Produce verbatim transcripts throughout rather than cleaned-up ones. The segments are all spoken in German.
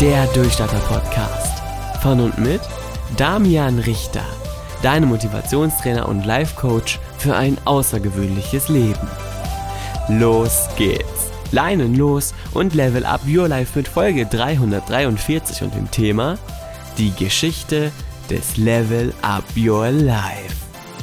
Der Durchstarter-Podcast. Von und mit Damian Richter, deinem Motivationstrainer und Life-Coach für ein außergewöhnliches Leben. Los geht's! Leinen los und level up your life mit Folge dreihundertdreiundvierzig und dem Thema die Geschichte des Level up your life.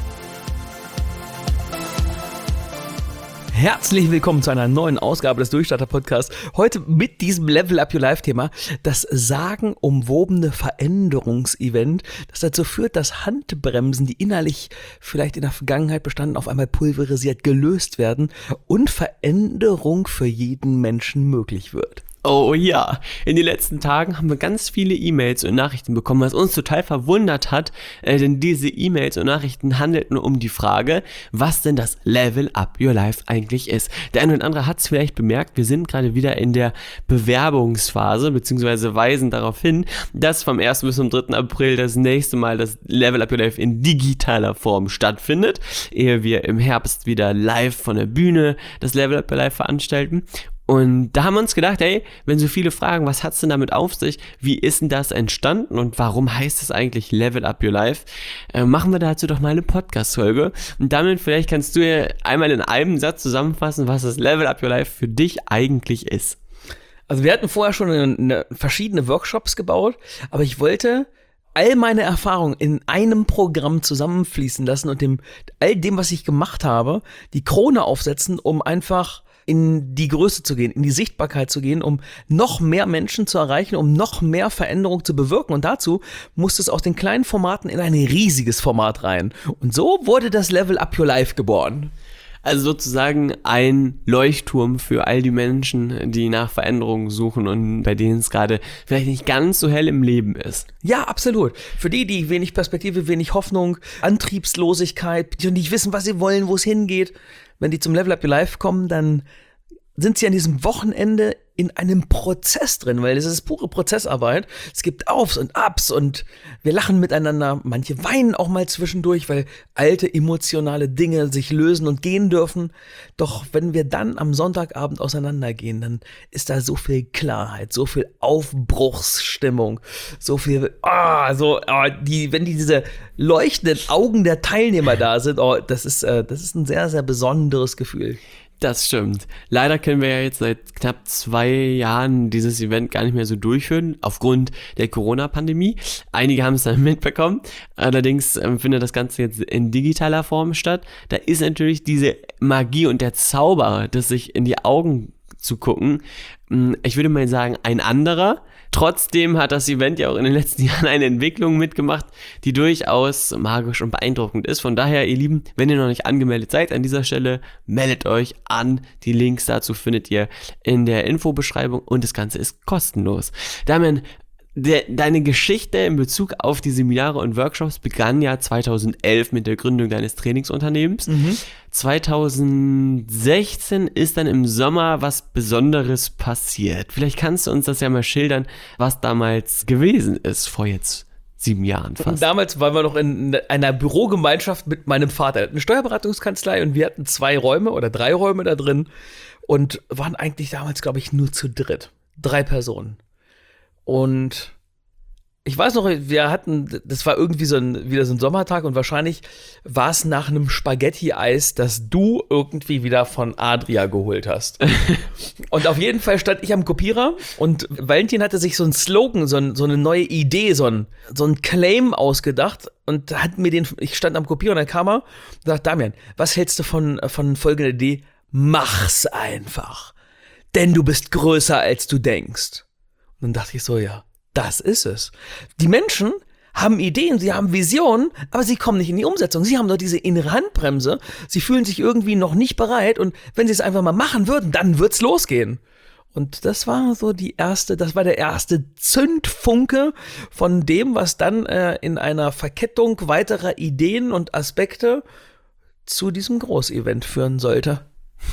Herzlich willkommen zu einer neuen Ausgabe des Durchstarter-Podcasts. Heute mit diesem Level Up Your Life-Thema, das sagenumwobene Veränderungsevent, das dazu führt, dass Handbremsen, die innerlich vielleicht in der Vergangenheit bestanden, auf einmal pulverisiert, gelöst werden und Veränderung für jeden Menschen möglich wird. Oh ja, in den letzten Tagen haben wir ganz viele E-Mails und Nachrichten bekommen, was uns total verwundert hat, äh, denn diese E-Mails und Nachrichten handelten um die Frage, was denn das Level Up Your Life eigentlich ist. Der eine oder andere hat es vielleicht bemerkt, wir sind gerade wieder in der Bewerbungsphase, beziehungsweise weisen darauf hin, dass vom ersten bis zum dritten April das nächste Mal das Level Up Your Life in digitaler Form stattfindet, ehe wir im Herbst wieder live von der Bühne das Level Up Your Life veranstalten. Und da haben wir uns gedacht, ey, wenn so viele fragen, was hat's denn damit auf sich, wie ist denn das entstanden und warum heißt es eigentlich Level Up Your Life, äh, machen wir dazu doch mal eine Podcast-Folge. Und damit vielleicht kannst du ja einmal in einem Satz zusammenfassen, was das Level Up Your Life für dich eigentlich ist. Also wir hatten vorher schon eine, eine, verschiedene Workshops gebaut, aber ich wollte all meine Erfahrungen in einem Programm zusammenfließen lassen und dem all dem, was ich gemacht habe, die Krone aufsetzen, um einfach in die Größe zu gehen, in die Sichtbarkeit zu gehen, um noch mehr Menschen zu erreichen, um noch mehr Veränderung zu bewirken. Und dazu musste es aus den kleinen Formaten in ein riesiges Format rein. Und so wurde das Level Up Your Life geboren. Also sozusagen ein Leuchtturm für all die Menschen, die nach Veränderungen suchen und bei denen es gerade vielleicht nicht ganz so hell im Leben ist. Ja, absolut. Für die, die wenig Perspektive, wenig Hoffnung, Antriebslosigkeit, die nicht wissen, was sie wollen, wo es hingeht, wenn die zum Level Up Your Life kommen, dann sind sie an diesem Wochenende in einem Prozess drin, weil es ist pure Prozessarbeit. Es gibt Aufs und Abs und wir lachen miteinander. Manche weinen auch mal zwischendurch, weil alte emotionale Dinge sich lösen und gehen dürfen. Doch wenn wir dann am Sonntagabend auseinandergehen, dann ist da so viel Klarheit, so viel Aufbruchsstimmung, so viel, ah, so, ah, die, wenn die diese leuchtenden Augen der Teilnehmer da sind, oh, das ist, äh, das ist ein sehr, sehr besonderes Gefühl. Das stimmt. Leider können wir ja jetzt seit knapp zwei Jahren dieses Event gar nicht mehr so durchführen, aufgrund der Corona-Pandemie. Einige haben es dann mitbekommen. Allerdings ähm, findet das Ganze jetzt in digitaler Form statt. Da ist natürlich diese Magie und der Zauber, das sich in die Augen zu gucken, ich würde mal sagen, ein anderer. Trotzdem hat das Event ja auch in den letzten Jahren eine Entwicklung mitgemacht, die durchaus magisch und beeindruckend ist. Von daher, ihr Lieben, wenn ihr noch nicht angemeldet seid, an dieser Stelle meldet euch an. Die Links dazu findet ihr in der Infobeschreibung und das Ganze ist kostenlos. Damian, Der, deine Geschichte in Bezug auf die Seminare und Workshops begann ja zweitausendelf mit der Gründung deines Trainingsunternehmens. Mhm. zweitausendsechzehn ist dann im Sommer was Besonderes passiert. Vielleicht kannst du uns das ja mal schildern, was damals gewesen ist, vor jetzt sieben Jahren fast. Damals waren wir noch in einer Bürogemeinschaft mit meinem Vater. Er hat eine Steuerberatungskanzlei und wir hatten zwei Räume oder drei Räume da drin und waren eigentlich damals, glaube ich, nur zu dritt. Drei Personen. Und ich weiß noch, wir hatten, das war irgendwie so ein, wieder so ein Sommertag und wahrscheinlich war es nach einem Spaghetti-Eis, das du irgendwie wieder von Adria geholt hast. Und auf jeden Fall stand ich am Kopierer und Valentin hatte sich so ein Slogan, so, ein, so eine neue Idee, so ein, so ein Claim ausgedacht und hat mir den, ich stand am Kopierer und dann kam er und sagt, Damian, was hältst du von, von folgender Idee? Mach's einfach, denn du bist größer, als du denkst. Und dann dachte ich so, ja, das ist es. Die Menschen haben Ideen, sie haben Visionen, aber sie kommen nicht in die Umsetzung. Sie haben nur diese innere Handbremse. Sie fühlen sich irgendwie noch nicht bereit und wenn sie es einfach mal machen würden, dann wird's losgehen. Und das war so die erste, das war der erste Zündfunke von dem, was dann äh, in einer Verkettung weiterer Ideen und Aspekte zu diesem Großevent führen sollte.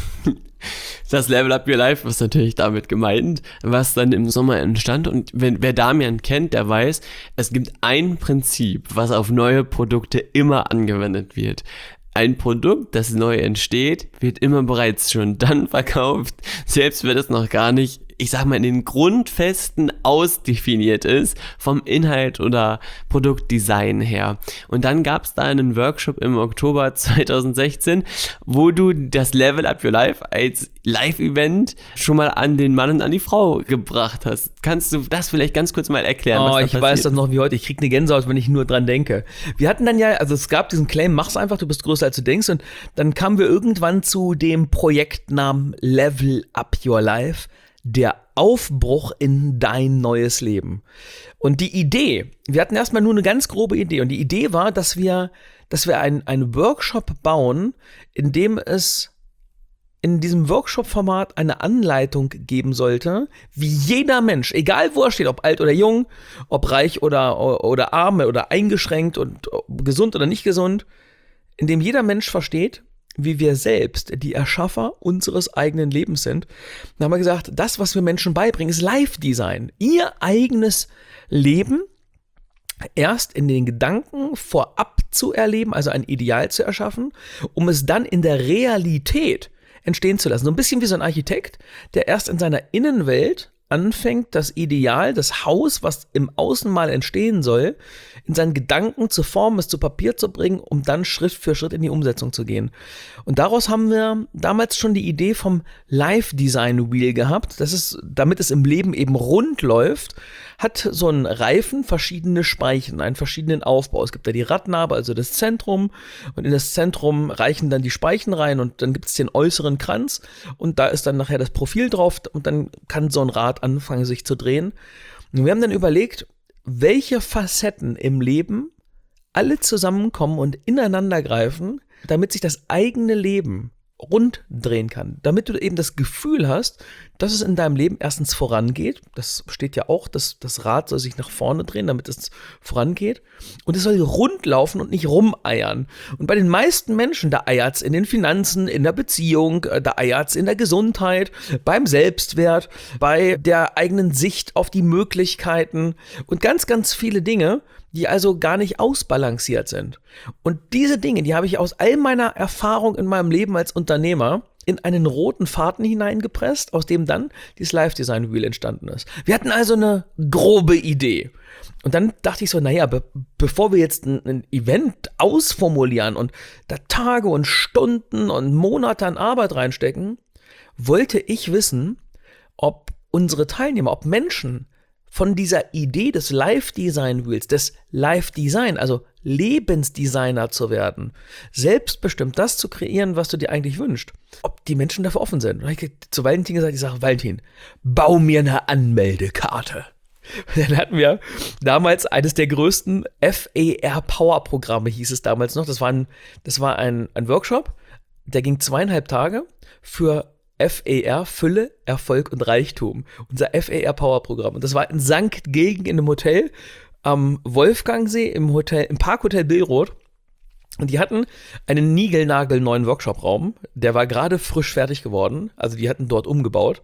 Das Level Up Your Life ist natürlich damit gemeint, was dann im Sommer entstand. Und wenn, wer Damian kennt, der weiß, es gibt ein Prinzip, was auf neue Produkte immer angewendet wird. Ein Produkt, das neu entsteht, wird immer bereits schon dann verkauft, selbst wenn es noch gar nicht ich sag mal, in den Grundfesten ausdefiniert ist, vom Inhalt oder Produktdesign her. Und dann gab es da einen Workshop im Oktober zweitausendsechzehn, wo du das Level Up Your Life als Live-Event schon mal an den Mann und an die Frau gebracht hast. Kannst du das vielleicht ganz kurz mal erklären? Oh, was da ich passiert weiß das ist? noch wie heute. Ich krieg eine Gänsehaut, wenn ich nur dran denke. Wir hatten dann ja, also es gab diesen Claim, mach's einfach, du bist größer als du denkst. Und dann kamen wir irgendwann zu dem Projektnamen Level Up Your Life, der Aufbruch in dein neues Leben. Und die Idee, wir hatten erstmal nur eine ganz grobe Idee. Und die Idee war, dass wir, dass wir einen, einen Workshop bauen, in dem es in diesem Workshop-Format eine Anleitung geben sollte, wie jeder Mensch, egal wo er steht, ob alt oder jung, ob reich oder, oder arm oder eingeschränkt und gesund oder nicht gesund, in dem jeder Mensch versteht, wie wir selbst die Erschaffer unseres eigenen Lebens sind. Dann haben wir gesagt, das, was wir Menschen beibringen, ist Live-Design. Ihr eigenes Leben erst in den Gedanken vorab zu erleben, also ein Ideal zu erschaffen, um es dann in der Realität entstehen zu lassen. So ein bisschen wie so ein Architekt, der erst in seiner Innenwelt anfängt, das Ideal, das Haus, was im Außen mal entstehen soll, in seinen Gedanken zu formen, es zu Papier zu bringen, um dann Schritt für Schritt in die Umsetzung zu gehen. Und daraus haben wir damals schon die Idee vom Live-Design-Wheel gehabt. Das ist, damit es im Leben eben rund läuft, hat so ein Reifen verschiedene Speichen, einen verschiedenen Aufbau. Es gibt da die Radnabe, also das Zentrum, und in das Zentrum reichen dann die Speichen rein und dann gibt es den äußeren Kranz und da ist dann nachher das Profil drauf und dann kann so ein Rad anfangen, sich zu drehen. Und wir haben dann überlegt, welche Facetten im Leben alle zusammenkommen und ineinander greifen, damit sich das eigene Leben rund drehen kann, damit du eben das Gefühl hast, dass es in deinem Leben erstens vorangeht. Das steht ja auch, dass das Rad soll sich nach vorne drehen, damit es vorangeht. Und es soll rund laufen und nicht rumeiern. Und bei den meisten Menschen, da eiert's in den Finanzen, in der Beziehung, da eiert's in der Gesundheit, beim Selbstwert, bei der eigenen Sicht auf die Möglichkeiten und ganz, ganz viele Dinge, die also gar nicht ausbalanciert sind. Und diese Dinge, die habe ich aus all meiner Erfahrung in meinem Leben als Unternehmer in einen roten Faden hineingepresst, aus dem dann dieses Live-Design-Wheel entstanden ist. Wir hatten also eine grobe Idee. Und dann dachte ich so, naja, be- bevor wir jetzt ein, ein Event ausformulieren und da Tage und Stunden und Monate an Arbeit reinstecken, wollte ich wissen, ob unsere Teilnehmer, ob Menschen von dieser Idee des Live-Design-Wheels, des Live-Design, also Lebensdesigner zu werden, selbstbestimmt das zu kreieren, was du dir eigentlich wünschst, ob die Menschen dafür offen sind. Und ich habe zu Valentin gesagt, ich sage, Valentin, bau mir eine Anmeldekarte. Und dann hatten wir damals eines der größten F A R-Power-Programme, hieß es damals noch. Das war ein, das war ein, ein Workshop, der ging zweieinhalb Tage für F A R, Fülle, Erfolg und Reichtum. Unser F A R-Power-Programm. Und das war in Sankt Gegen in einem Hotel am Wolfgangsee im Hotel, im Parkhotel Billroth. Und die hatten einen niegelnagelneuen Workshop-Raum. Der war gerade frisch fertig geworden. Also die hatten dort umgebaut.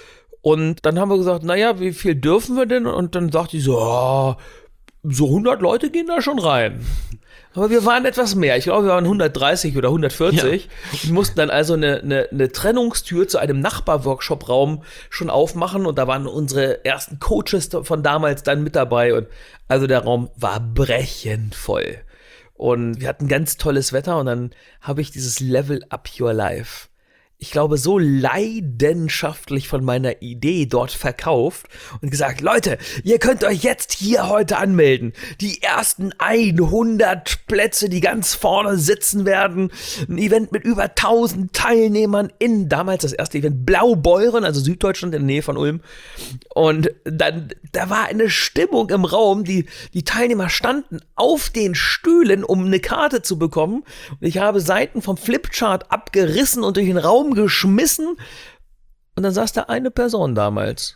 Und dann haben wir gesagt, naja, wie viel dürfen wir denn? Und dann sagt die so, oh, so hundert Leute gehen da schon rein. Aber wir waren etwas mehr. Ich glaube, wir waren hundertdreißig oder hundertvierzig. Ja. Und mussten dann also eine, eine, eine Trennungstür zu einem Nachbar-Workshop-Raum schon aufmachen. Und da waren unsere ersten Coaches von damals dann mit dabei. Und also der Raum war brechend voll. Und wir hatten ganz tolles Wetter. Und dann habe ich dieses Level Up Your Life, ich glaube, so leidenschaftlich von meiner Idee dort verkauft und gesagt, Leute, ihr könnt euch jetzt hier heute anmelden. Die ersten hundert Plätze, die ganz vorne sitzen werden. Ein Event mit über tausend Teilnehmern in, damals das erste Event, Blaubeuren, also Süddeutschland in der Nähe von Ulm. Und dann, da war eine Stimmung im Raum, die, die Teilnehmer standen auf den Stühlen, um eine Karte zu bekommen. Und ich habe Seiten vom Flipchart abgerissen und durch den Raum geschmissen und dann saß da eine Person damals,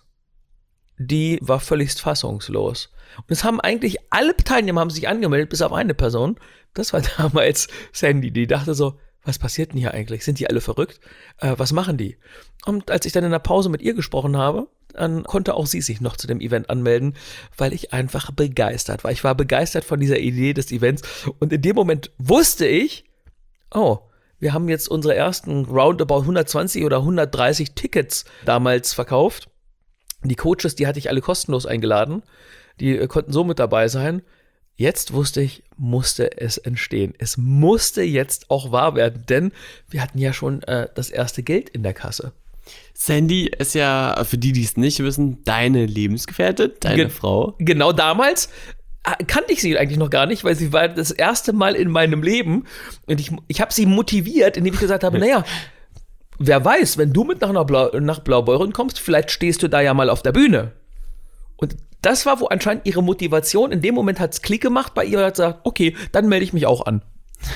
die war völligst fassungslos. Und es haben eigentlich alle Teilnehmer haben sich angemeldet, bis auf eine Person. Das war damals Sandy, die dachte so, was passiert denn hier eigentlich? Sind die alle verrückt? Äh, was machen die? Und als ich dann in der Pause mit ihr gesprochen habe, dann konnte auch sie sich noch zu dem Event anmelden, weil ich einfach begeistert war. Ich war begeistert von dieser Idee des Events und in dem Moment wusste ich, oh, wir haben jetzt unsere ersten roundabout hundertzwanzig oder hundertdreißig Tickets damals verkauft. Die Coaches, die hatte ich alle kostenlos eingeladen. Die äh, konnten so mit dabei sein. Jetzt wusste ich, musste es entstehen. Es musste jetzt auch wahr werden, denn wir hatten ja schon äh, das erste Geld in der Kasse. Sandy ist ja, für die, die es nicht wissen, deine Lebensgefährtin, deine Ge- Frau. Genau damals äh, kannte ich sie eigentlich noch gar nicht, weil sie war das erste Mal in meinem Leben. Und ich, ich habe sie motiviert, indem ich gesagt habe, naja, wer weiß, wenn du mit nach, einer Blau, nach Blaubeuren kommst, vielleicht stehst du da ja mal auf der Bühne. Und das war wo anscheinend ihre Motivation. In dem Moment hat es Klick gemacht bei ihr und hat gesagt, okay, dann melde ich mich auch an.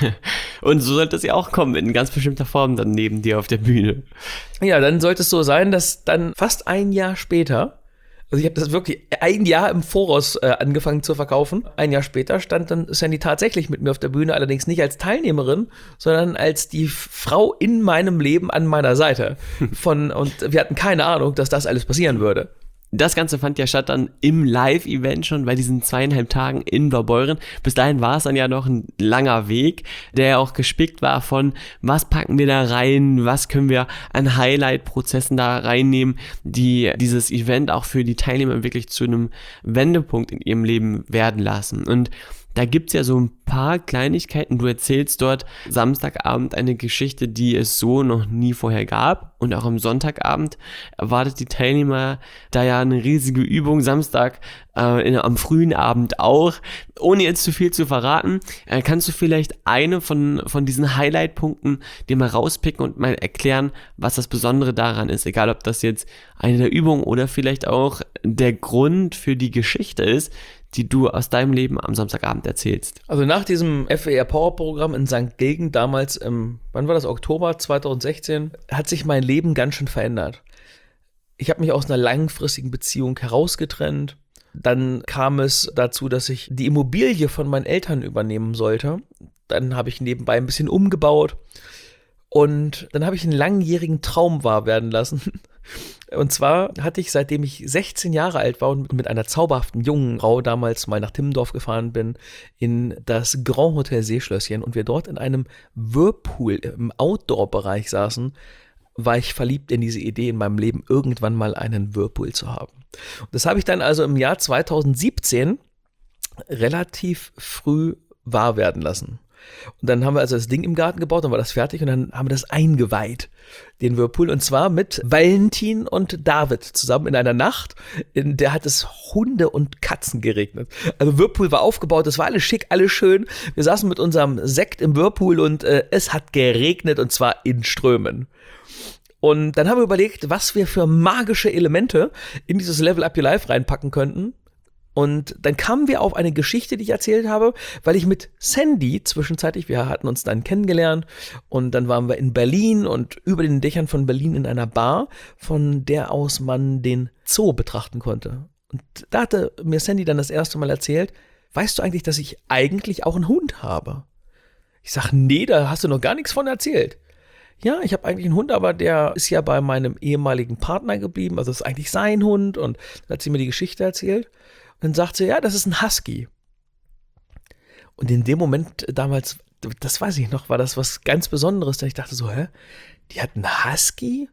Und so sollte es ja auch kommen, in ganz bestimmter Form dann neben dir auf der Bühne. Ja, dann sollte es so sein, dass dann fast ein Jahr später, also ich habe das wirklich ein Jahr im Voraus äh, angefangen zu verkaufen, ein Jahr später stand dann Sandy tatsächlich mit mir auf der Bühne, allerdings nicht als Teilnehmerin, sondern als die Frau in meinem Leben an meiner Seite. Von, und wir hatten keine Ahnung, dass das alles passieren würde. Das Ganze fand ja statt dann im Live-Event schon bei diesen zweieinhalb Tagen in Blaubeuren. Bis dahin war es dann ja noch ein langer Weg, der ja auch gespickt war von, was packen wir da rein, was können wir an Highlight-Prozessen da reinnehmen, die dieses Event auch für die Teilnehmer wirklich zu einem Wendepunkt in ihrem Leben werden lassen. Und da gibt's ja so ein paar Kleinigkeiten. Du erzählst dort Samstagabend eine Geschichte, die es so noch nie vorher gab. Und auch am Sonntagabend erwartet die Teilnehmer da ja eine riesige Übung. Samstag äh, in, am frühen Abend auch. Ohne jetzt zu viel zu verraten, äh, kannst du vielleicht eine von, von diesen Highlight-Punkten dir mal rauspicken und mal erklären, was das Besondere daran ist. Egal, ob das jetzt eine der Übungen oder vielleicht auch der Grund für die Geschichte ist, die du aus deinem Leben am Samstagabend erzählst. Also nach diesem F E R Power Programm in Sankt Gilgen damals im, wann war das, Oktober zweitausendsechzehn, hat sich mein Leben ganz schön verändert. Ich habe mich aus einer langfristigen Beziehung herausgetrennt. Dann kam es dazu, dass ich die Immobilie von meinen Eltern übernehmen sollte. Dann habe ich nebenbei ein bisschen umgebaut. Und dann habe ich einen langjährigen Traum wahr werden lassen. Und zwar hatte ich, seitdem ich sechzehn Jahre alt war und mit einer zauberhaften jungen Frau damals mal nach Timmendorf gefahren bin, in das Grand Hotel Seeschlösschen und wir dort in einem Whirlpool im Outdoor-Bereich saßen, war ich verliebt in diese Idee in meinem Leben, irgendwann mal einen Whirlpool zu haben. Und das habe ich dann also im Jahr zweitausendsiebzehn relativ früh wahr werden lassen. Und dann haben wir also das Ding im Garten gebaut, dann war das fertig und dann haben wir das eingeweiht, den Whirlpool, und zwar mit Valentin und David zusammen in einer Nacht, in der hat es Hunde und Katzen geregnet. Also Whirlpool war aufgebaut, es war alles schick, alles schön. Wir saßen mit unserem Sekt im Whirlpool und äh, es hat geregnet und zwar in Strömen. Und dann haben wir überlegt, was wir für magische Elemente in dieses Level Up Your Life reinpacken könnten. Und dann kamen wir auf eine Geschichte, die ich erzählt habe, weil ich mit Sandy zwischenzeitlich, wir hatten uns dann kennengelernt und dann waren wir in Berlin und über den Dächern von Berlin in einer Bar, von der aus man den Zoo betrachten konnte. Und da hatte mir Sandy dann das erste Mal erzählt, weißt du eigentlich, dass ich eigentlich auch einen Hund habe? Ich sag, nee, da hast du noch gar nichts von erzählt. Ja, ich habe eigentlich einen Hund, aber der ist ja bei meinem ehemaligen Partner geblieben, also das ist eigentlich sein Hund, und dann hat sie mir die Geschichte erzählt. Und dann sagt sie, ja, das ist ein Husky. Und in dem Moment damals, das weiß ich noch, war das was ganz Besonderes, denn ich dachte so, hä, die hat einen Husky?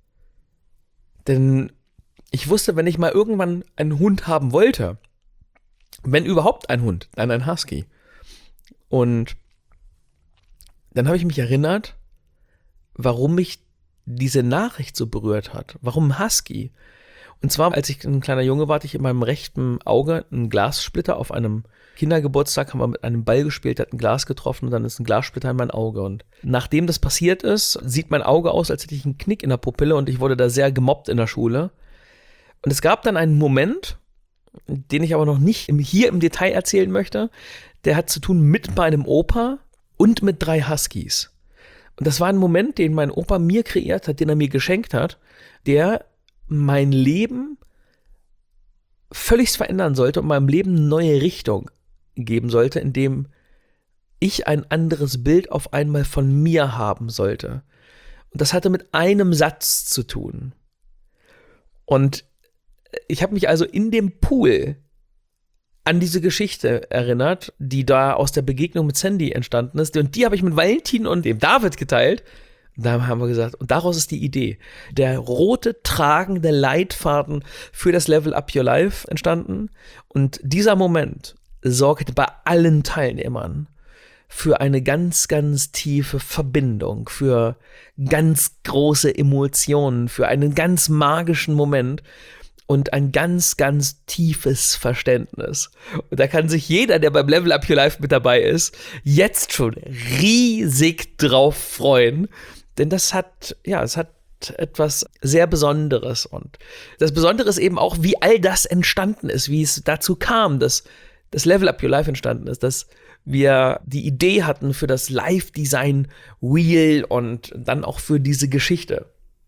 Denn ich wusste, wenn ich mal irgendwann einen Hund haben wollte, wenn überhaupt ein Hund, dann ein Husky. Und dann habe ich mich erinnert, warum mich diese Nachricht so berührt hat. Warum Husky? Und zwar, als ich ein kleiner Junge war, hatte ich in meinem rechten Auge einen Glassplitter. Auf einem Kindergeburtstag haben wir mit einem Ball gespielt, hat ein Glas getroffen und dann ist ein Glassplitter in mein Auge. Und nachdem das passiert ist, sieht mein Auge aus, als hätte ich einen Knick in der Pupille und ich wurde da sehr gemobbt in der Schule. Und es gab dann einen Moment, den ich aber noch nicht hier im Detail erzählen möchte, der hat zu tun mit meinem Opa und mit drei Huskies. Und das war ein Moment, den mein Opa mir kreiert hat, den er mir geschenkt hat, der mein Leben völlig verändern sollte und meinem Leben eine neue Richtung geben sollte, indem ich ein anderes Bild auf einmal von mir haben sollte. Und das hatte mit einem Satz zu tun. Und ich habe mich also in dem Pool an diese Geschichte erinnert, die da aus der Begegnung mit Sandy entstanden ist. Und die habe ich mit Valentin und dem David geteilt. Da haben wir gesagt, und daraus ist die Idee, der rote tragende Leitfaden für das Level Up Your Life entstanden. Und dieser Moment sorgt bei allen Teilnehmern für eine ganz, ganz tiefe Verbindung, für ganz große Emotionen, für einen ganz magischen Moment und ein ganz, ganz tiefes Verständnis. Und da kann sich jeder, der beim Level Up Your Life mit dabei ist, jetzt schon riesig drauf freuen. Denn das hat, ja, es hat etwas sehr Besonderes. Und das Besondere ist eben auch, wie all das entstanden ist, wie es dazu kam, dass das Level Up Your Life entstanden ist, dass wir die Idee hatten für das Live-Design-Wheel und dann auch für diese Geschichte.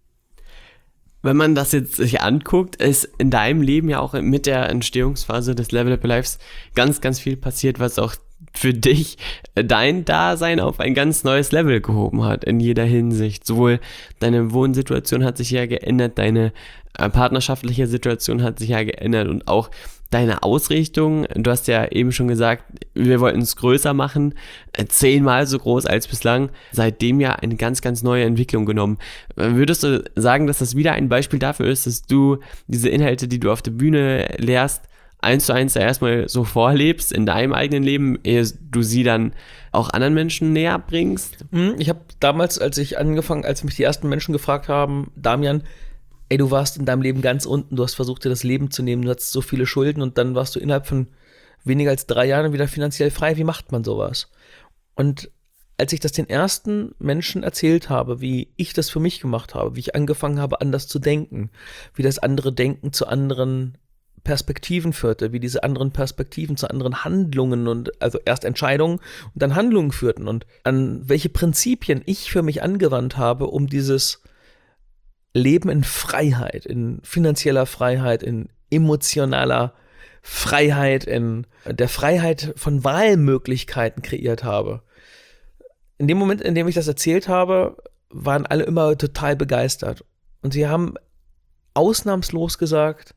Wenn man das jetzt sich anguckt, ist in deinem Leben ja auch mit der Entstehungsphase des Level Up Your Lives ganz, ganz viel passiert, was auch für dich dein Dasein auf ein ganz neues Level gehoben hat, in jeder Hinsicht. Sowohl deine Wohnsituation hat sich ja geändert, deine äh, partnerschaftliche Situation hat sich ja geändert und auch deine Ausrichtung. Du hast ja eben schon gesagt, wir wollten es größer machen, äh, zehnmal so groß als bislang. Seitdem ja eine ganz, ganz neue Entwicklung genommen. Würdest du sagen, dass das wieder ein Beispiel dafür ist, dass du diese Inhalte, die du auf der Bühne lehrst, eins zu eins erstmal so vorlebst in deinem eigenen Leben, ehe du sie dann auch anderen Menschen näher bringst? Ich habe damals, als ich angefangen, als mich die ersten Menschen gefragt haben, Damian, ey, du warst in deinem Leben ganz unten, du hast versucht, dir das Leben zu nehmen, du hattest so viele Schulden und dann warst du innerhalb von weniger als drei Jahren wieder finanziell frei. Wie macht man sowas? Und als ich das den ersten Menschen erzählt habe, wie ich das für mich gemacht habe, wie ich angefangen habe, anders zu denken, wie das andere Denken zu anderen Perspektiven führte, wie diese anderen Perspektiven zu anderen Handlungen und also erst Entscheidungen und dann Handlungen führten und an welche Prinzipien ich für mich angewandt habe, um dieses Leben in Freiheit, in finanzieller Freiheit, in emotionaler Freiheit, in der Freiheit von Wahlmöglichkeiten kreiert habe. In dem Moment, in dem ich das erzählt habe, waren alle immer total begeistert. Und sie haben ausnahmslos gesagt,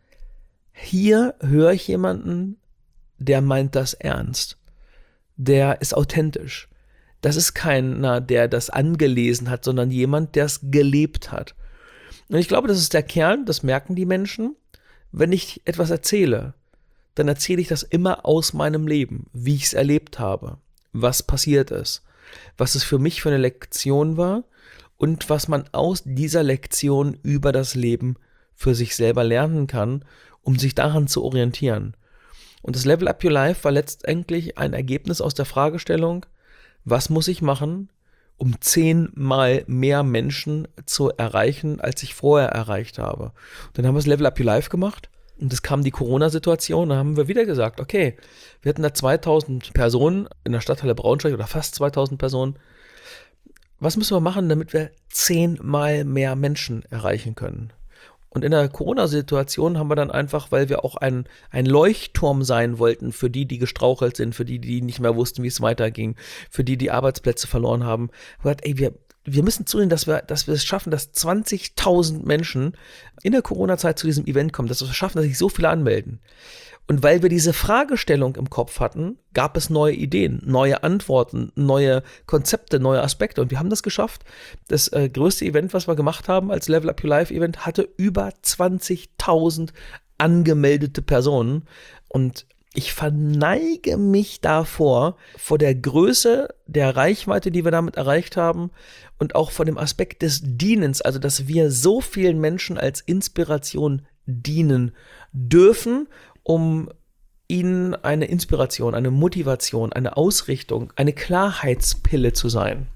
hier höre ich jemanden, der meint das ernst. Der ist authentisch. Das ist keiner, der das angelesen hat, sondern jemand, der es gelebt hat. Und ich glaube, das ist der Kern, das merken die Menschen. Wenn ich etwas erzähle, dann erzähle ich das immer aus meinem Leben, wie ich es erlebt habe, was passiert ist, was es für mich für eine Lektion war und was man aus dieser Lektion über das Leben für sich selber lernen kann, um sich daran zu orientieren. Und das Level Up Your Life war letztendlich ein Ergebnis aus der Fragestellung, was muss ich machen, um zehnmal mehr Menschen zu erreichen, als ich vorher erreicht habe. Und dann haben wir das Level Up Your Life gemacht und es kam die Corona-Situation, da haben wir wieder gesagt, okay, wir hatten da zweitausend Personen in der Stadthalle Braunschweig oder fast zweitausend Personen. Was müssen wir machen, damit wir zehnmal mehr Menschen erreichen können? Und in der Corona-Situation haben wir dann einfach, weil wir auch ein, ein Leuchtturm sein wollten für die, die gestrauchelt sind, für die, die nicht mehr wussten, wie es weiterging, für die, die Arbeitsplätze verloren haben, haben wir gesagt, ey, wir, wir müssen zusehen, dass wir, dass wir es schaffen, dass zwanzigtausend Menschen in der Corona-Zeit zu diesem Event kommen, dass wir es schaffen, dass sich so viele anmelden. Und weil wir diese Fragestellung im Kopf hatten, gab es neue Ideen, neue Antworten, neue Konzepte, neue Aspekte. Und wir haben das geschafft. Das äh, größte Event, was wir gemacht haben als Level Up Your Life Event, hatte über zwanzigtausend angemeldete Personen. Und ich verneige mich davor, vor der Größe der Reichweite, die wir damit erreicht haben und auch vor dem Aspekt des Dienens, also dass wir so vielen Menschen als Inspiration dienen dürfen, um ihnen eine Inspiration, eine Motivation, eine Ausrichtung, eine Klarheitspille zu sein.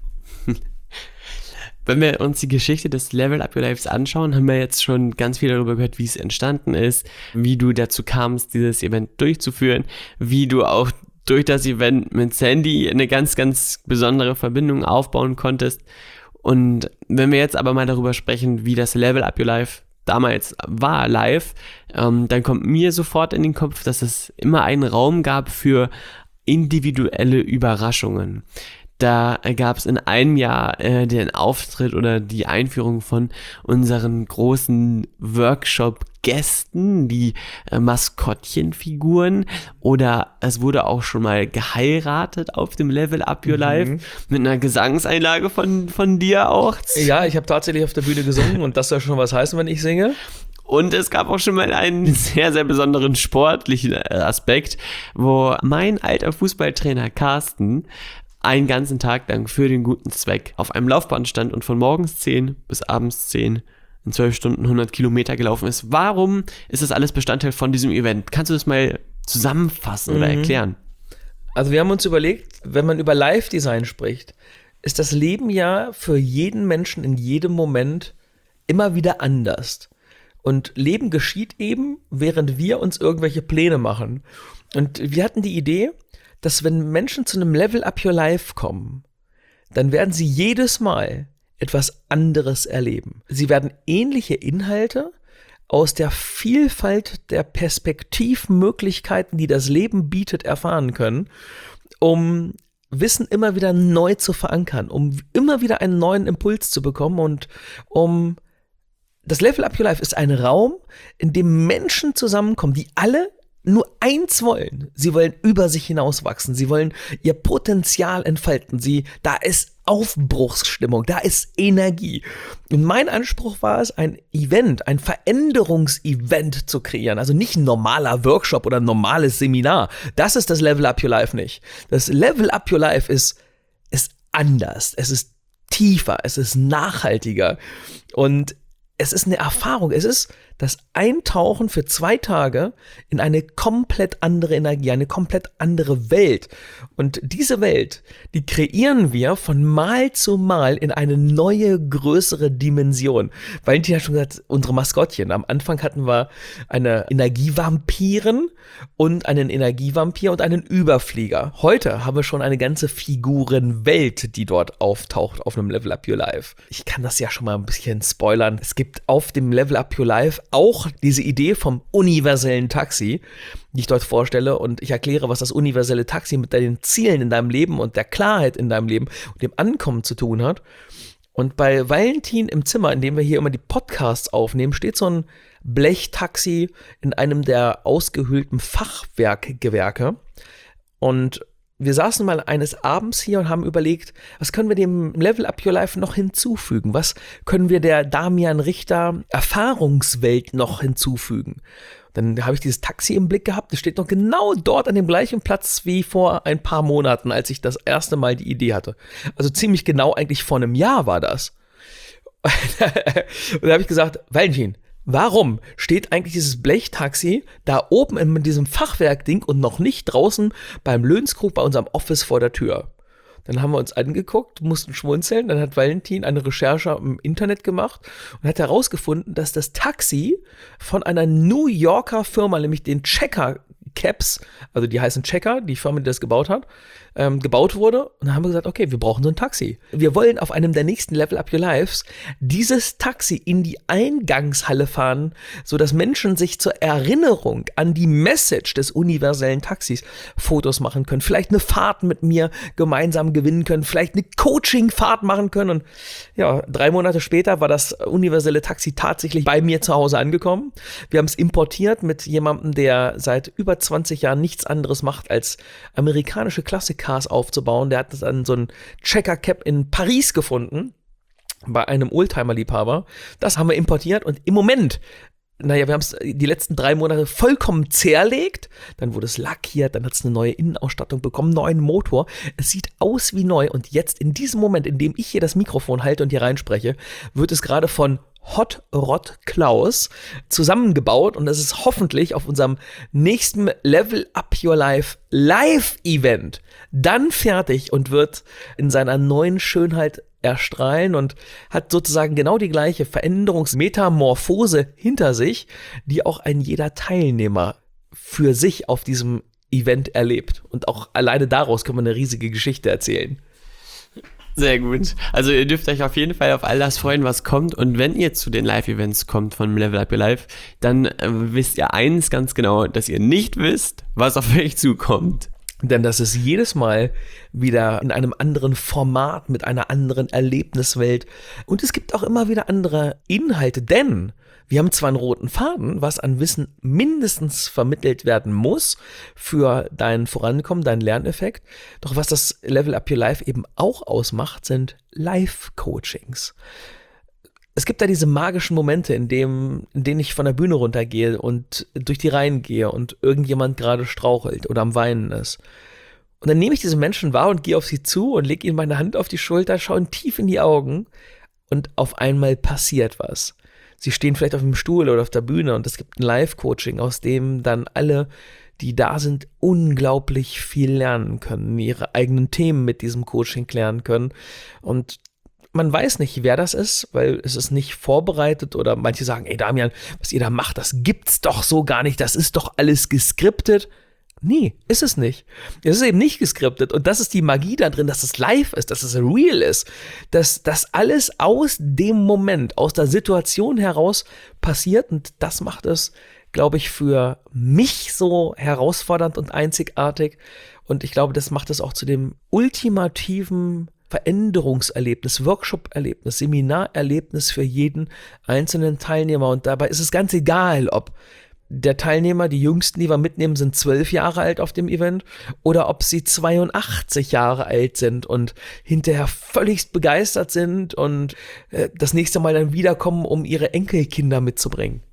Wenn wir uns die Geschichte des Level Up Your Lives anschauen, haben wir jetzt schon ganz viel darüber gehört, wie es entstanden ist, wie du dazu kamst, dieses Event durchzuführen, wie du auch durch das Event mit Sandy eine ganz, ganz besondere Verbindung aufbauen konntest. Und wenn wir jetzt aber mal darüber sprechen, wie das Level Up Your Life damals war live, ähm, dann kommt mir sofort in den Kopf, dass es immer einen Raum gab für individuelle Überraschungen. Da gab es in einem Jahr äh, den Auftritt oder die Einführung von unseren großen Workshop Gästen, die äh, Maskottchenfiguren, oder es wurde auch schon mal geheiratet auf dem Level Up Your Life, mit einer Gesangseinlage von, von dir auch. Ja, ich habe tatsächlich auf der Bühne gesungen und das soll schon was heißen, wenn ich singe. Und es gab auch schon mal einen sehr, sehr besonderen sportlichen Aspekt, wo mein alter Fußballtrainer Carsten einen ganzen Tag lang für den guten Zweck auf einem Laufband stand und von morgens zehn bis abends zehn in zwölf Stunden hundert Kilometer gelaufen ist. Warum ist das alles Bestandteil von diesem Event? Kannst du das mal zusammenfassen oder Mhm. erklären? Also wir haben uns überlegt, wenn man über Live-Design spricht, ist das Leben ja für jeden Menschen in jedem Moment immer wieder anders. Und Leben geschieht eben, während wir uns irgendwelche Pläne machen. Und wir hatten die Idee, dass wenn Menschen zu einem Level Up Your Life kommen, dann werden sie jedes Mal etwas anderes erleben. Sie werden ähnliche Inhalte aus der Vielfalt der Perspektivmöglichkeiten, die das Leben bietet, erfahren können, um Wissen immer wieder neu zu verankern, um immer wieder einen neuen Impuls zu bekommen und um das Level Up Your Life ist ein Raum, in dem Menschen zusammenkommen, die alle nur eins wollen. Sie wollen über sich hinauswachsen. Sie wollen ihr Potenzial entfalten. Sie, da ist Aufbruchsstimmung, da ist Energie. Und mein Anspruch war es, ein Event, ein Veränderungsevent zu kreieren. Also nicht ein normaler Workshop oder ein normales Seminar. Das ist das Level Up Your Life nicht. Das Level Up Your Life ist, ist anders. Es ist tiefer. Es ist nachhaltiger. Und es ist eine Erfahrung, es ist das Eintauchen für zwei Tage in eine komplett andere Energie, eine komplett andere Welt. Und diese Welt, die kreieren wir von Mal zu Mal in eine neue, größere Dimension. Valentin hat schon gesagt, unsere Maskottchen. Am Anfang hatten wir eine Energievampirin und einen Energievampir und einen Überflieger. Heute haben wir schon eine ganze Figurenwelt, die dort auftaucht auf einem Level Up Your Life. Ich kann das ja schon mal ein bisschen spoilern. Es gibt auf dem Level Up Your Life auch diese Idee vom universellen Taxi, die ich dort vorstelle, und ich erkläre, was das universelle Taxi mit deinen Zielen in deinem Leben und der Klarheit in deinem Leben und dem Ankommen zu tun hat. Und bei Valentin im Zimmer, in dem wir hier immer die Podcasts aufnehmen, steht so ein Blechtaxi in einem der ausgehöhlten Fachwerkgewerke. Und wir saßen mal eines Abends hier und haben überlegt, was können wir dem Level Up Your Life noch hinzufügen? Was können wir der Damian Richter Erfahrungswelt noch hinzufügen? Dann habe ich dieses Taxi im Blick gehabt, das steht noch genau dort an dem gleichen Platz wie vor ein paar Monaten, als ich das erste Mal die Idee hatte. Also ziemlich genau eigentlich vor einem Jahr war das. Und da habe ich gesagt, Valentin, warum steht eigentlich dieses Blechtaxi da oben in diesem Fachwerkding und noch nicht draußen beim Löhnskrug bei unserem Office vor der Tür? Dann haben wir uns angeguckt, mussten schmunzeln. Dann hat Valentin eine Recherche im Internet gemacht und hat herausgefunden, dass das Taxi von einer New Yorker Firma, nämlich den Checker Caps, also die heißen Checker, die Firma, die das gebaut hat, ähm, gebaut wurde. Und dann haben wir gesagt, okay, wir brauchen so ein Taxi. Wir wollen auf einem der nächsten Level Up Your Lives dieses Taxi in die Eingangshalle fahren, sodass Menschen sich zur Erinnerung an die Message des universellen Taxis Fotos machen können, vielleicht eine Fahrt mit mir gemeinsam gewinnen können, vielleicht eine Coaching-Fahrt machen können. Und ja, drei Monate später war das universelle Taxi tatsächlich bei mir zu Hause angekommen. Wir haben es importiert mit jemandem, der seit über zwanzig Jahren nichts anderes macht, als amerikanische Classic-Cars aufzubauen. Der hat das an so ein Checker-Cap in Paris gefunden, bei einem Oldtimer-Liebhaber. Das haben wir importiert und im Moment, naja, wir haben es die letzten drei Monate vollkommen zerlegt. Dann wurde es lackiert, dann hat es eine neue Innenausstattung bekommen, neuen Motor. Es sieht aus wie neu und jetzt in diesem Moment, in dem ich hier das Mikrofon halte und hier reinspreche, wird es gerade von Hot Rod Klaus zusammengebaut und es ist hoffentlich auf unserem nächsten Level Up Your Life Live-Event dann fertig und wird in seiner neuen Schönheit erstrahlen und hat sozusagen genau die gleiche Veränderungsmetamorphose hinter sich, die auch ein jeder Teilnehmer für sich auf diesem Event erlebt. Und auch alleine daraus kann man eine riesige Geschichte erzählen. Sehr gut. Also ihr dürft euch auf jeden Fall auf all das freuen, was kommt. Und wenn ihr zu den Live-Events kommt von Level Up Your Life, dann äh, wisst ihr eins ganz genau, dass ihr nicht wisst, was auf euch zukommt. Denn das ist jedes Mal wieder in einem anderen Format, mit einer anderen Erlebniswelt. Und es gibt auch immer wieder andere Inhalte, denn Wir haben zwar einen roten Faden, was an Wissen mindestens vermittelt werden muss für dein Vorankommen, deinen Lerneffekt, doch was das Level Up Your Life eben auch ausmacht, sind Life-Coachings. Es gibt da diese magischen Momente, in, dem, in denen ich von der Bühne runtergehe und durch die Reihen gehe und irgendjemand gerade strauchelt oder am Weinen ist. Und dann nehme ich diese Menschen wahr und gehe auf sie zu und lege ihnen meine Hand auf die Schulter, schaue ihnen tief in die Augen und auf einmal passiert was. Sie stehen vielleicht auf dem Stuhl oder auf der Bühne und es gibt ein Live-Coaching, aus dem dann alle, die da sind, unglaublich viel lernen können, ihre eigenen Themen mit diesem Coaching klären können. Und man weiß nicht, wer das ist, weil es ist nicht vorbereitet oder manche sagen, ey Damian, was ihr da macht, das gibt's doch so gar nicht, das ist doch alles geskriptet. Nee, ist es nicht. Es ist eben nicht geskriptet und das ist die Magie da drin, dass es live ist, dass es real ist, dass das alles aus dem Moment, aus der Situation heraus passiert und das macht es, glaube ich, für mich so herausfordernd und einzigartig und ich glaube, das macht es auch zu dem ultimativen Veränderungserlebnis, Workshop-Erlebnis, Seminarerlebnis für jeden einzelnen Teilnehmer und dabei ist es ganz egal, ob der Teilnehmer, die Jüngsten, die wir mitnehmen, sind zwölf Jahre alt auf dem Event oder ob sie zweiundachtzig Jahre alt sind und hinterher völligst begeistert sind und äh, das nächste Mal dann wiederkommen, um ihre Enkelkinder mitzubringen.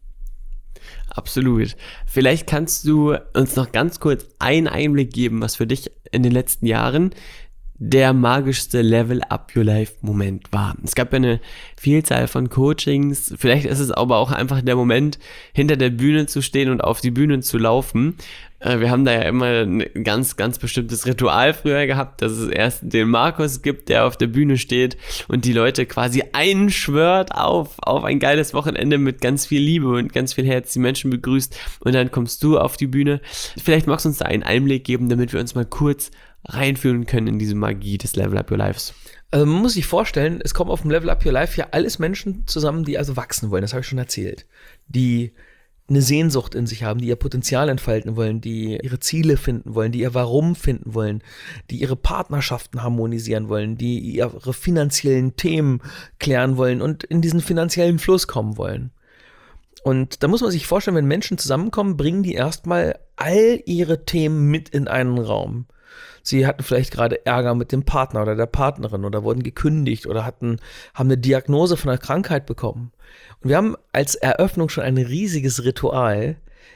Absolut. Vielleicht kannst du uns noch ganz kurz einen Einblick geben, was für dich in den letzten Jahren der magischste Level Up Your Life Moment war. Es gab ja eine Vielzahl von Coachings, vielleicht ist es aber auch einfach der Moment, hinter der Bühne zu stehen und auf die Bühne zu laufen. Wir haben da ja immer ein ganz, ganz bestimmtes Ritual früher gehabt, dass es erst den Markus gibt, der auf der Bühne steht und die Leute quasi einschwört auf, auf ein geiles Wochenende mit ganz viel Liebe und ganz viel Herz die Menschen begrüßt und dann kommst du auf die Bühne. Vielleicht magst du uns da einen Einblick geben, damit wir uns mal kurz reinfühlen können in diese Magie des Level Up Your Lives. Also man muss sich vorstellen, es kommen auf dem Level Up Your Life ja alles Menschen zusammen, die also wachsen wollen, das habe ich schon erzählt, die eine Sehnsucht in sich haben, die ihr Potenzial entfalten wollen, die ihre Ziele finden wollen, die ihr Warum finden wollen, die ihre Partnerschaften harmonisieren wollen, die ihre finanziellen Themen klären wollen und in diesen finanziellen Fluss kommen wollen. Und da muss man sich vorstellen, wenn Menschen zusammenkommen, bringen die erstmal all ihre Themen mit in einen Raum. Sie hatten vielleicht gerade Ärger mit dem Partner oder der Partnerin oder wurden gekündigt oder hatten, haben eine Diagnose von einer Krankheit bekommen. Und wir haben als Eröffnung schon ein riesiges Ritual,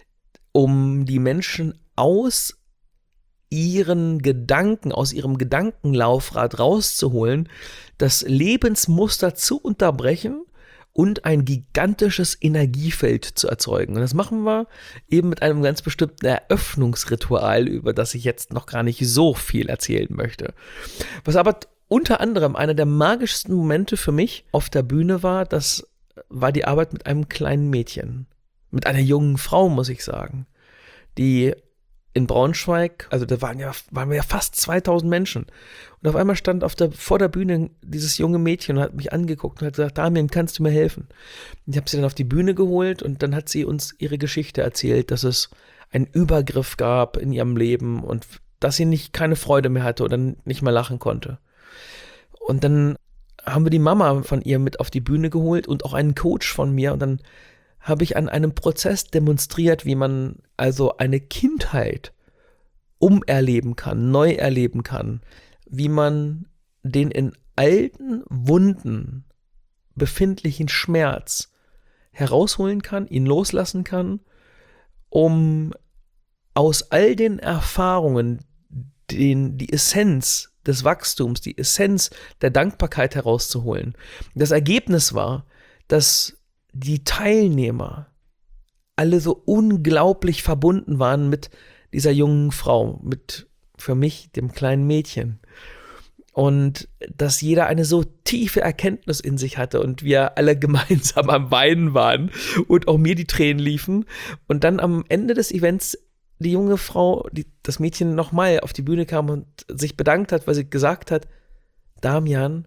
um die Menschen aus ihren Gedanken, aus ihrem Gedankenlaufrad rauszuholen, das Lebensmuster zu unterbrechen und ein gigantisches Energiefeld zu erzeugen. Und das machen wir eben mit einem ganz bestimmten Eröffnungsritual, über das ich jetzt noch gar nicht so viel erzählen möchte. Was aber unter anderem einer der magischsten Momente für mich auf der Bühne war, das war die Arbeit mit einem kleinen Mädchen. Mit einer jungen Frau, muss ich sagen, die in Braunschweig, also da waren ja, waren wir ja fast zweitausend Menschen. Und auf einmal stand auf der, vor der Bühne dieses junge Mädchen und hat mich angeguckt und hat gesagt, Damian, kannst du mir helfen? Und ich habe sie dann auf die Bühne geholt und dann hat sie uns ihre Geschichte erzählt, dass es einen Übergriff gab in ihrem Leben und dass sie nicht keine Freude mehr hatte oder nicht mehr lachen konnte. Und dann haben wir die Mama von ihr mit auf die Bühne geholt und auch einen Coach von mir und dann habe ich an einem Prozess demonstriert, wie man also eine Kindheit umerleben kann, neu erleben kann, wie man den in alten Wunden befindlichen Schmerz herausholen kann, ihn loslassen kann, um aus all den Erfahrungen den, die Essenz des Wachstums, die Essenz der Dankbarkeit herauszuholen. Das Ergebnis war, dass die Teilnehmer alle so unglaublich verbunden waren mit dieser jungen Frau, mit für mich dem kleinen Mädchen. Und dass jeder eine so tiefe Erkenntnis in sich hatte und wir alle gemeinsam am Weinen waren und auch mir die Tränen liefen. Und dann am Ende des Events die junge Frau, die, das Mädchen nochmal auf die Bühne kam und sich bedankt hat, weil sie gesagt hat, Damian,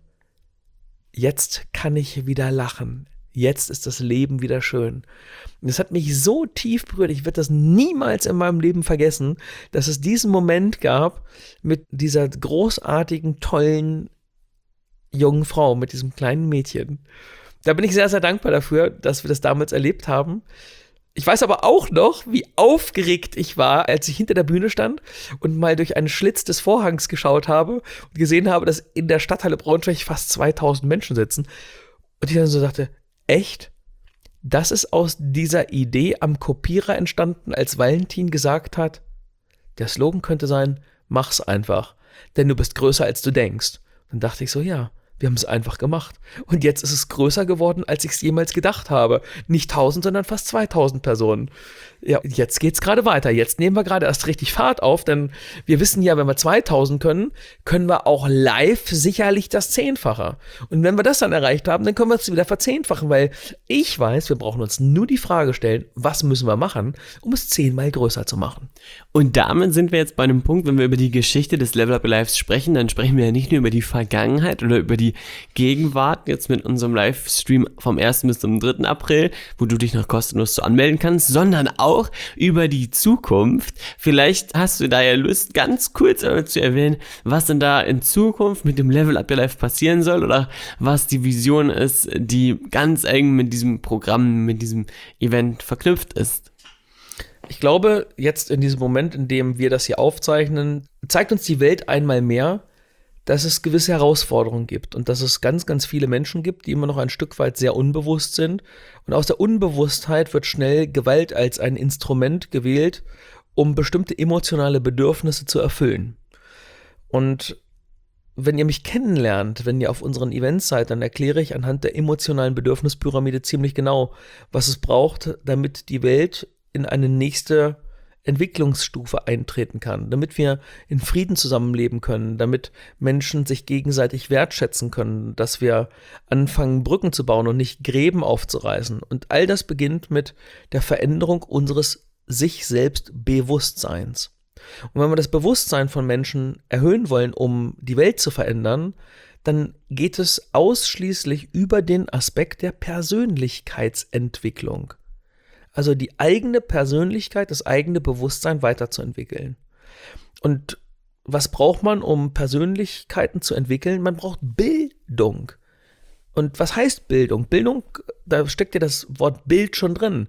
jetzt kann ich wieder lachen. Jetzt ist das Leben wieder schön. Und das hat mich so tief berührt, ich werde das niemals in meinem Leben vergessen, dass es diesen Moment gab mit dieser großartigen, tollen, jungen Frau, mit diesem kleinen Mädchen. Da bin ich sehr, sehr dankbar dafür, dass wir das damals erlebt haben. Ich weiß aber auch noch, wie aufgeregt ich war, als ich hinter der Bühne stand und mal durch einen Schlitz des Vorhangs geschaut habe und gesehen habe, dass in der Stadthalle Braunschweig fast zweitausend Menschen sitzen. Und ich dann so dachte, echt? Das ist aus dieser Idee am Kopierer entstanden, als Valentin gesagt hat, der Slogan könnte sein, mach's einfach, denn du bist größer, als du denkst. Dann dachte ich so, ja, wir haben es einfach gemacht. Und jetzt ist es größer geworden, als ich es jemals gedacht habe. Nicht tausend, sondern fast zweitausend Personen. Ja, jetzt geht's gerade weiter. Jetzt nehmen wir gerade erst richtig Fahrt auf, denn wir wissen ja, wenn wir zweitausend können, können wir auch live sicherlich das Zehnfache. Und wenn wir das dann erreicht haben, dann können wir es wieder verzehnfachen, weil ich weiß, wir brauchen uns nur die Frage stellen, was müssen wir machen, um es zehnmal größer zu machen. Und damit sind wir jetzt bei einem Punkt, wenn wir über die Geschichte des Level Up Your Lives sprechen, dann sprechen wir ja nicht nur über die Vergangenheit oder über die Gegenwart, jetzt mit unserem Livestream vom ersten bis zum dritten April, wo du dich noch kostenlos so anmelden kannst, sondern auch über die Zukunft. Vielleicht hast du da ja Lust, ganz kurz zu erwähnen, was denn da in Zukunft mit dem Level Up Your Life passieren soll oder was die Vision ist, die ganz eng mit diesem Programm, mit diesem Event verknüpft ist. Ich glaube, jetzt in diesem Moment, in dem wir das hier aufzeichnen, zeigt uns die Welt einmal mehr, dass es gewisse Herausforderungen gibt und dass es ganz, ganz viele Menschen gibt, die immer noch ein Stück weit sehr unbewusst sind. Und aus der Unbewusstheit wird schnell Gewalt als ein Instrument gewählt, um bestimmte emotionale Bedürfnisse zu erfüllen. Und wenn ihr mich kennenlernt, wenn ihr auf unseren Events seid, dann erkläre ich anhand der emotionalen Bedürfnispyramide ziemlich genau, was es braucht, damit die Welt in eine nächste Entwicklungsstufe eintreten kann, damit wir in Frieden zusammenleben können, damit Menschen sich gegenseitig wertschätzen können, dass wir anfangen, Brücken zu bauen und nicht Gräben aufzureißen. Und all das beginnt mit der Veränderung unseres sich selbst Bewusstseins. Und wenn wir das Bewusstsein von Menschen erhöhen wollen, um die Welt zu verändern, dann geht es ausschließlich über den Aspekt der Persönlichkeitsentwicklung. Also die eigene Persönlichkeit, das eigene Bewusstsein weiterzuentwickeln. Und was braucht man, um Persönlichkeiten zu entwickeln? Man braucht Bildung. Und was heißt Bildung? Bildung, da steckt ja das Wort Bild schon drin.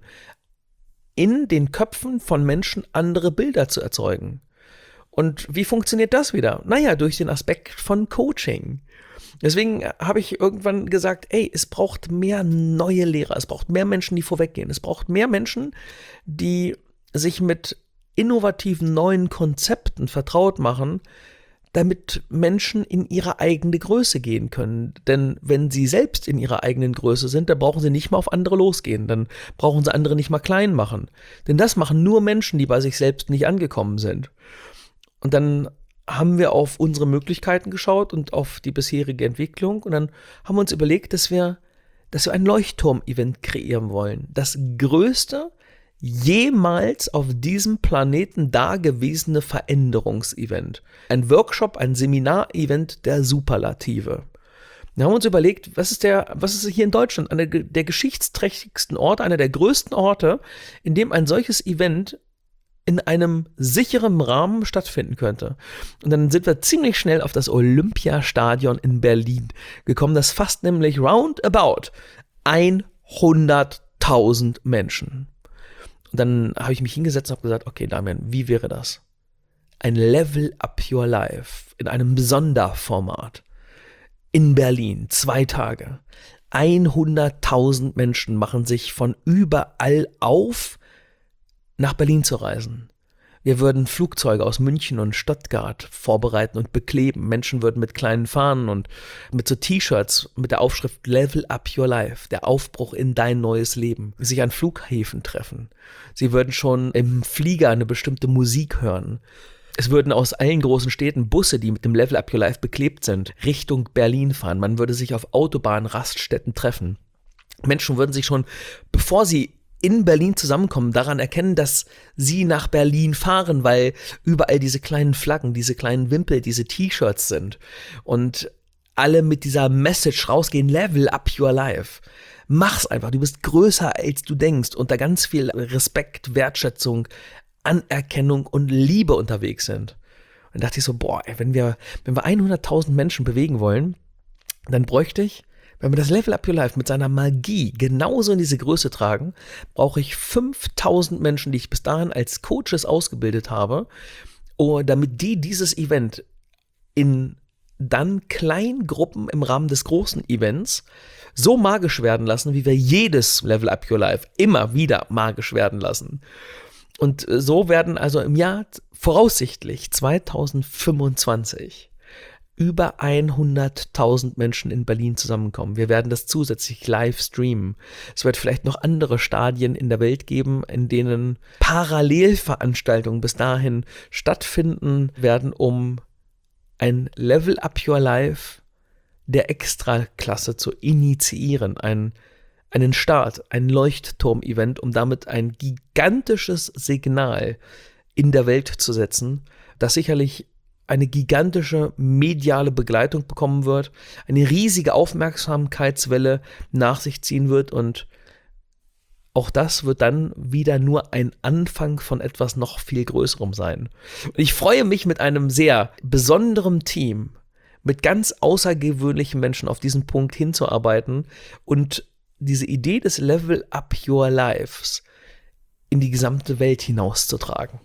In den Köpfen von Menschen andere Bilder zu erzeugen. Und wie funktioniert das wieder? Naja, durch den Aspekt von Coaching. Deswegen habe ich irgendwann gesagt, ey, es braucht mehr neue Lehrer, es braucht mehr Menschen, die vorweggehen, es braucht mehr Menschen, die sich mit innovativen neuen Konzepten vertraut machen, damit Menschen in ihre eigene Größe gehen können. Denn wenn sie selbst in ihrer eigenen Größe sind, dann brauchen sie nicht mal auf andere losgehen, dann brauchen sie andere nicht mal klein machen. Denn das machen nur Menschen, die bei sich selbst nicht angekommen sind. Und dann haben wir auf unsere Möglichkeiten geschaut und auf die bisherige Entwicklung und dann haben wir uns überlegt, dass wir, dass wir ein Leuchtturm-Event kreieren wollen. Das größte jemals auf diesem Planeten dagewesene Veränderungsevent. Ein Workshop, ein Seminar-Event der Superlative. Wir haben uns überlegt, was ist der, was ist hier in Deutschland einer der geschichtsträchtigsten Orte, einer der größten Orte, in dem ein solches Event in einem sicheren Rahmen stattfinden könnte. Und dann sind wir ziemlich schnell auf das Olympiastadion in Berlin gekommen. Das fasst nämlich roundabout hunderttausend Menschen. Und dann habe ich mich hingesetzt und habe gesagt, okay, Damian, wie wäre das? Ein Level Up Your Life in einem Sonderformat in Berlin, zwei Tage. hunderttausend Menschen machen sich von überall auf, nach Berlin zu reisen. Wir würden Flugzeuge aus München und Stuttgart vorbereiten und bekleben. Menschen würden mit kleinen Fahnen und mit so T-Shirts mit der Aufschrift Level Up Your Life, der Aufbruch in dein neues Leben, sich an Flughäfen treffen. Sie würden schon im Flieger eine bestimmte Musik hören. Es würden aus allen großen Städten Busse, die mit dem Level Up Your Life beklebt sind, Richtung Berlin fahren. Man würde sich auf Autobahnraststätten treffen. Menschen würden sich schon, bevor sie in Berlin zusammenkommen, daran erkennen, dass sie nach Berlin fahren, weil überall diese kleinen Flaggen, diese kleinen Wimpel, diese T-Shirts sind und alle mit dieser Message rausgehen, Level Up Your Life. Mach's einfach, du bist größer als du denkst und da ganz viel Respekt, Wertschätzung, Anerkennung und Liebe unterwegs sind. Und dann dachte ich so, boah, ey, wenn wir, wenn wir hunderttausend Menschen bewegen wollen, dann bräuchte ich Wenn wir das Level Up Your Life mit seiner Magie genauso in diese Größe tragen, brauche ich fünftausend Menschen, die ich bis dahin als Coaches ausgebildet habe, oh, damit die dieses Event in dann Kleingruppen im Rahmen des großen Events so magisch werden lassen, wie wir jedes Level Up Your Life immer wieder magisch werden lassen. Und so werden also im Jahr voraussichtlich zweitausendfünfundzwanzig über hunderttausend Menschen in Berlin zusammenkommen. Wir werden das zusätzlich live streamen. Es wird vielleicht noch andere Stadien in der Welt geben, in denen Parallelveranstaltungen bis dahin stattfinden werden, um ein Level Up Your Life der Extraklasse zu initiieren. Ein, einen Start, ein Leuchtturm-Event, um damit ein gigantisches Signal in der Welt zu setzen, das sicherlich eine gigantische mediale Begleitung bekommen wird, eine riesige Aufmerksamkeitswelle nach sich ziehen wird und auch das wird dann wieder nur ein Anfang von etwas noch viel Größerem sein. Und ich freue mich mit einem sehr besonderen Team, mit ganz außergewöhnlichen Menschen auf diesen Punkt hinzuarbeiten und diese Idee des Level Up Your Lives in die gesamte Welt hinauszutragen.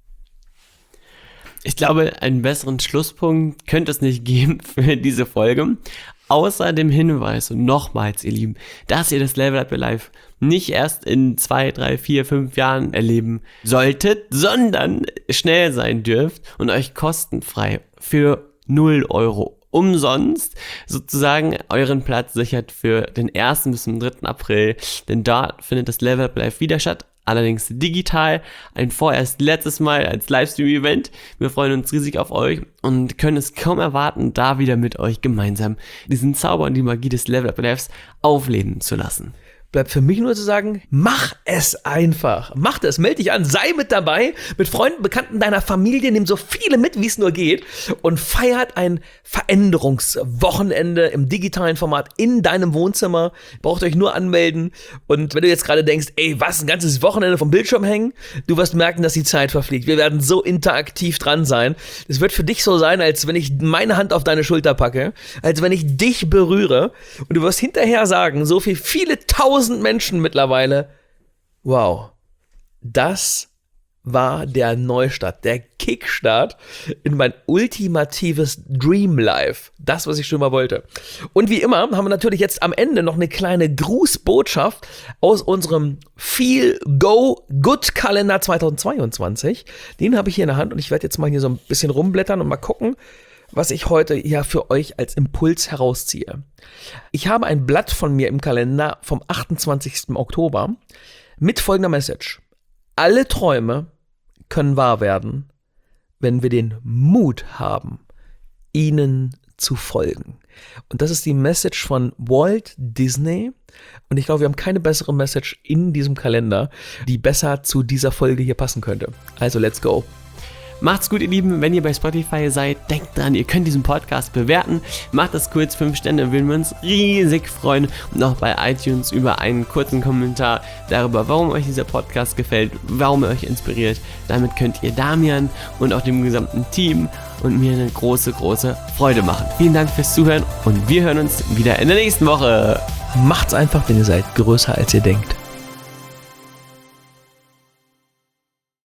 Ich glaube, einen besseren Schlusspunkt könnte es nicht geben für diese Folge. Außer dem Hinweis, und nochmals, ihr Lieben, dass ihr das Level Up Your Life nicht erst in zwei, drei, vier, fünf Jahren erleben solltet, sondern schnell sein dürft und euch kostenfrei für null Euro umsonst sozusagen euren Platz sichert für den ersten bis zum dritten April, denn dort findet das Level Up Your Life wieder statt. Allerdings digital, ein vorerst letztes Mal als Livestream-Event. Wir freuen uns riesig auf euch und können es kaum erwarten, da wieder mit euch gemeinsam diesen Zauber und die Magie des Level Up Your Lives aufleben zu lassen. Bleibt für mich nur zu sagen, mach es einfach. Mach es, melde dich an, sei mit dabei, mit Freunden, Bekannten, deiner Familie, nimm so viele mit, wie es nur geht und feiert ein Veränderungswochenende im digitalen Format in deinem Wohnzimmer. Braucht euch nur anmelden und wenn du jetzt gerade denkst, ey, was, ein ganzes Wochenende vom Bildschirm hängen, du wirst merken, dass die Zeit verfliegt. Wir werden so interaktiv dran sein. Es wird für dich so sein, als wenn ich meine Hand auf deine Schulter packe, als wenn ich dich berühre und du wirst hinterher sagen, so viel, viele tausend Menschen mittlerweile. Wow, das war der Neustart, der Kickstart in mein ultimatives Dream Life. Das, was ich schon mal wollte. Und wie immer haben wir natürlich jetzt am Ende noch eine kleine Grußbotschaft aus unserem Feel Go Good Kalender zweitausendzweiundzwanzig. Den habe ich hier in der Hand und ich werde jetzt mal hier so ein bisschen rumblättern und mal gucken, was ich heute ja für euch als Impuls herausziehe. Ich habe ein Blatt von mir im Kalender vom achtundzwanzigsten Oktober mit folgender Message. Alle Träume können wahr werden, wenn wir den Mut haben, ihnen zu folgen. Und das ist die Message von Walt Disney. Und ich glaube, wir haben keine bessere Message in diesem Kalender, die besser zu dieser Folge hier passen könnte. Also, let's go. Macht's gut, ihr Lieben. Wenn ihr bei Spotify seid, denkt dran, ihr könnt diesen Podcast bewerten. Macht das kurz, fünf Sterne, würden wir uns riesig freuen. Und auch bei iTunes über einen kurzen Kommentar darüber, warum euch dieser Podcast gefällt, warum er euch inspiriert. Damit könnt ihr Damian und auch dem gesamten Team und mir eine große, große Freude machen. Vielen Dank fürs Zuhören und wir hören uns wieder in der nächsten Woche. Macht's einfach, denn ihr seid größer, als ihr denkt.